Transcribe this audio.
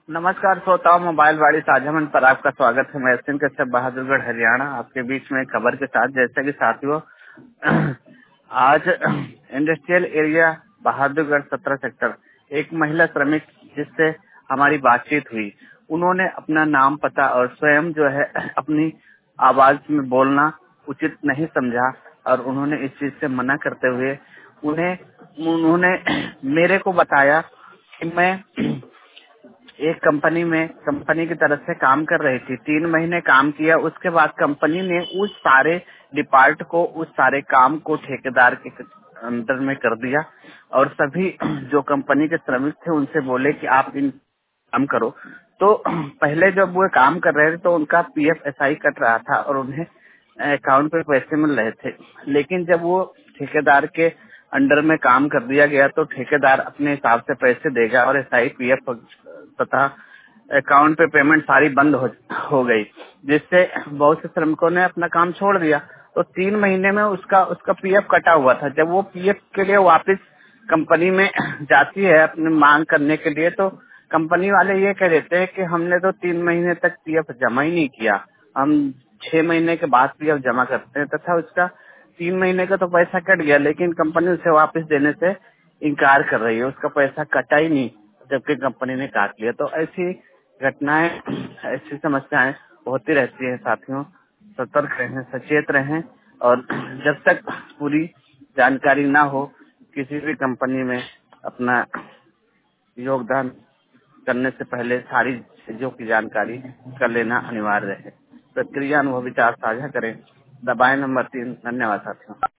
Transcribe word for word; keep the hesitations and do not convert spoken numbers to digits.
नमस्कार श्रोताओं, मोबाइल वाड़ी साझा मंच पर आपका स्वागत है। मैं एसएन कश्यप, बहादुरगढ़, हरियाणा, आपके बीच में खबर के साथ। जैसे कि साथियों, आज इंडस्ट्रियल एरिया बहादुरगढ़ सत्रह सेक्टर एक महिला श्रमिक जिससे हमारी बातचीत हुई, उन्होंने अपना नाम, पता और स्वयं जो है अपनी आवाज में बोलना उचित नहीं समझा और उन्होंने इस चीज से मना करते हुए उन्हें उन्होंने मेरे को बताया कि मैं एक कंपनी में कंपनी की तरफ से काम कर रही थी। तीन महीने काम किया, उसके बाद कंपनी ने उस सारे डिपार्ट को, उस सारे काम को ठेकेदार के अंदर में कर दिया और सभी जो कंपनी के श्रमिक थे उनसे बोले कि आप इन काम करो। तो पहले जब वो काम कर रहे थे तो उनका पीएफ एसआई कट रहा था और उन्हें अकाउंट पे पैसे मिल रहे थे, लेकिन जब वो ठेकेदार के अंडर में काम कर दिया गया तो ठेकेदार अपने हिसाब से पैसे देगा और एसआई पीएफ तथा अकाउंट पे पेमेंट सारी बंद हो, हो गई, जिससे बहुत से श्रमिकों ने अपना काम छोड़ दिया। तो तीन महीने में उसका उसका पीएफ कटा हुआ था। जब वो पीएफ के लिए वापस कंपनी में जाती है अपनी मांग करने के लिए, तो कंपनी वाले ये कह देते हैं कि हमने तो तीन महीने तक पीएफ जमा ही नहीं किया, हम छह महीने के बाद पीएफ जमा करते हैं, तथा उसका तीन महीने का तो पैसा कट गया, लेकिन कंपनी उसे वापस देने से इनकार कर रही है, उसका पैसा कटा ही नहीं जबकि कंपनी ने काट लिया। तो ऐसी घटनाएं, ऐसी समस्याएं होती रहती है। साथियों, सतर्क रहें, सचेत रहें और जब तक पूरी जानकारी ना हो किसी भी कंपनी में अपना योगदान करने से पहले सारी चीजों की जानकारी कर लेना अनिवार्य है। प्रक्रिया, अनुभव, विचार साझा करें। दबाएं नंबर तीन। धन्यवाद साथियों।